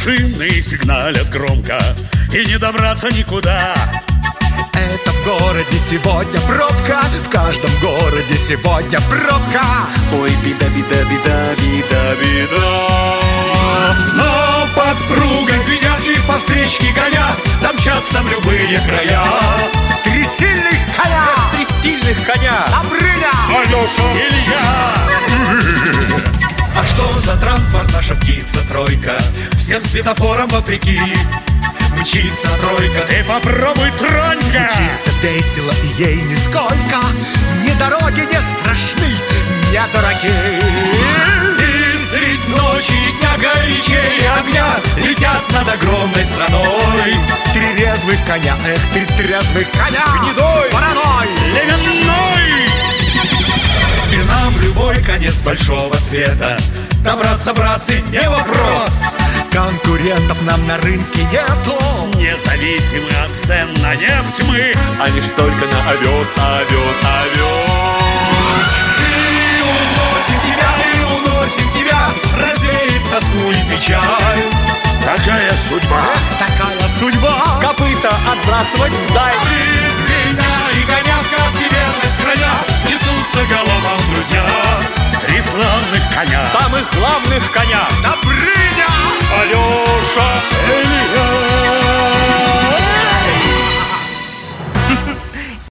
машины сигналят громко, и не добраться никуда. Это в городе сегодня пробка, в каждом городе сегодня пробка. Ой, беда, беда, беда, беда, беда. Но подпруга звенят и по встречке гоня домчатся в любые края. Три сильных коня, Три стильных коня: Добрыня, Алёша, Илья. А что за транспорт наша птица-тройка? Всем светофорам вопреки мчится тройка. Ты попробуй, тронька. Мчится весело и ей нисколько. Ни дороги не страшны, не дураки. И средь ночи и дня горячее огня летят над огромной страной. Три резвых коня, эх, три трезвых коня. Гнедой, вороной, Левенной. и нам любой конец большого света добраться, братцы, не вопрос. конкурентов нам на рынке нету. Независимы от цен на нефть мы, А лишь только на овес, овес, овес. И уносим себя, развеет тоску и печаль. такая судьба. Такая судьба. Копыта отбрасывать вдаль. И меня, и коня в сказке верность храня несутся головам друзья. Три славных коня. Самых главных коня: Добрыня, Алёша, Илья.